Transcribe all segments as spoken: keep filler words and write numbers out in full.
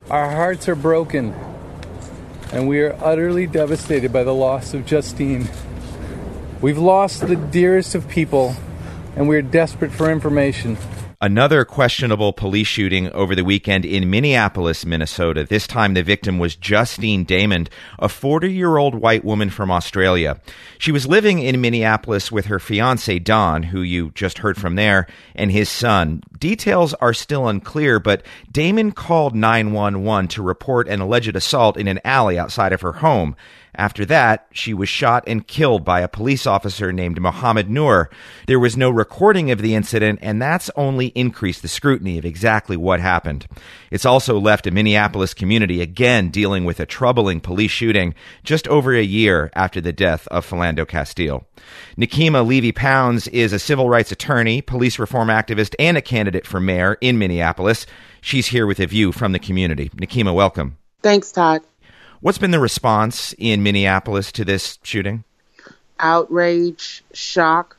Our hearts are broken, and we are utterly devastated by the loss of Justine. We've lost the dearest of people, and we are desperate for information. Another questionable police shooting over the weekend in Minneapolis, Minnesota. This time the victim was Justine Damond, a forty-year-old white woman from Australia. She was living in Minneapolis with her fiancé, Don, who you just heard from there, and his son. Details are still unclear, but Damond called nine one one to report an alleged assault in an alley outside of her home. After that, she was shot and killed by a police officer named Mohammed Noor. There was no recording of the incident, and that's only increased the scrutiny of exactly what happened. It's also left a Minneapolis community again dealing with a troubling police shooting just over a year after the death of Philando Castile. Nekima Levy-Pounds is a civil rights attorney, police reform activist, and a candidate for mayor in Minneapolis. She's here with a view from the community. Nekima, welcome. Thanks, Todd. What's been the response in Minneapolis to this shooting? Outrage, shock,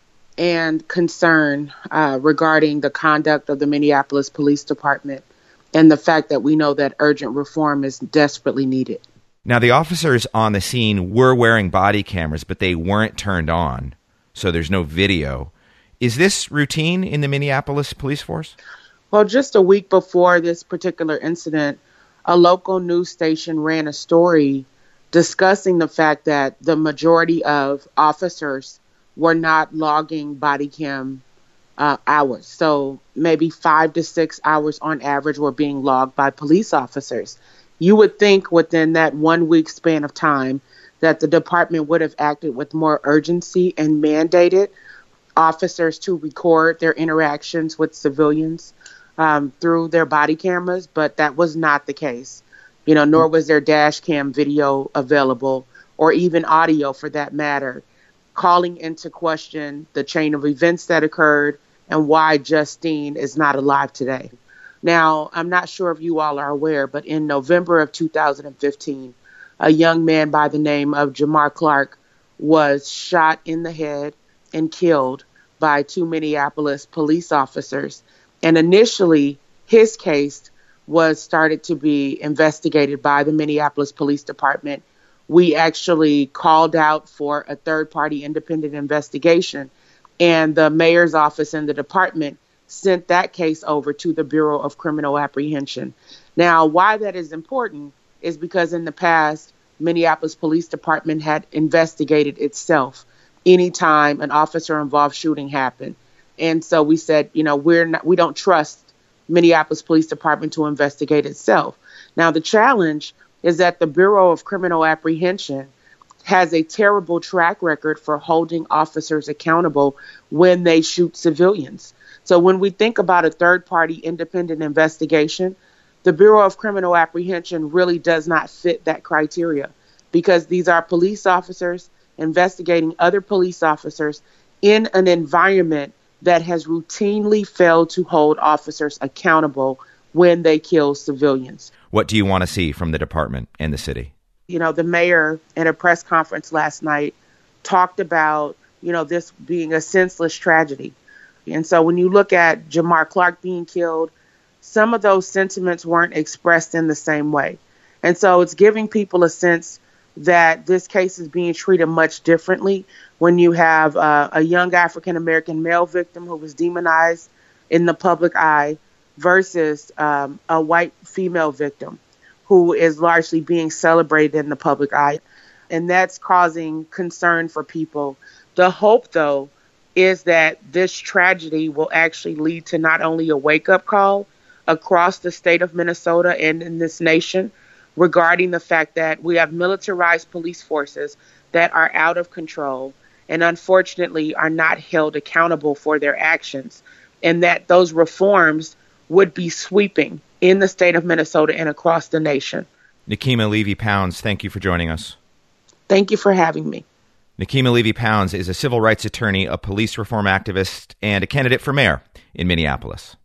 and concern uh, regarding the conduct of the Minneapolis Police Department and the fact that we know that urgent reform is desperately needed. Now, the officers on the scene were wearing body cameras, but they weren't turned on, so there's no video. Is this routine in the Minneapolis police force? Well, just a week before this particular incident, a local news station ran a story discussing the fact that the majority of officers were not logging body cam uh, hours. So maybe five to six hours on average were being logged by police officers. You would think within that one week span of time that the department would have acted with more urgency and mandated officers to record their interactions with civilians Um, through their body cameras, but that was not the case. You know, nor was there dash cam video available, or even audio for that matter, calling into question the chain of events that occurred and why Justine is not alive today. Now, I'm not sure if you all are aware, but in November of two thousand fifteen, a young man by the name of Jamar Clark was shot in the head and killed by two Minneapolis police officers. And initially, his case was started to be investigated by the Minneapolis Police Department. We actually called out for a third-party independent investigation, and the mayor's office and the department sent that case over to the Bureau of Criminal Apprehension. Now, why that is important is because in the past, Minneapolis Police Department had investigated itself anytime an officer-involved shooting happened. And so we said, you know, we're not, we don't trust Minneapolis Police Department to investigate itself. Now, the challenge is that the Bureau of Criminal Apprehension has a terrible track record for holding officers accountable when they shoot civilians. So when we think about a third-party independent investigation, the Bureau of Criminal Apprehension really does not fit that criteria, because these are police officers investigating other police officers in an environment that has routinely failed to hold officers accountable when they kill civilians. What do you want to see from the department and the city? You know, the mayor in a press conference last night talked about, you know, this being a senseless tragedy. And so when you look at Jamar Clark being killed, some of those sentiments weren't expressed in the same way. And so it's giving people a sense that this case is being treated much differently when you have uh, a young African-American male victim who was demonized in the public eye versus um, a white female victim who is largely being celebrated in the public eye. And that's causing concern for people. The hope, though, is that this tragedy will actually lead to not only a wake-up call across the state of Minnesota and in this nation regarding the fact that we have militarized police forces that are out of control and unfortunately are not held accountable for their actions, and that those reforms would be sweeping in the state of Minnesota and across the nation. Nekima Levy-Pounds, thank you for joining us. Thank you for having me. Nekima Levy-Pounds is a civil rights attorney, a police reform activist, and a candidate for mayor in Minneapolis.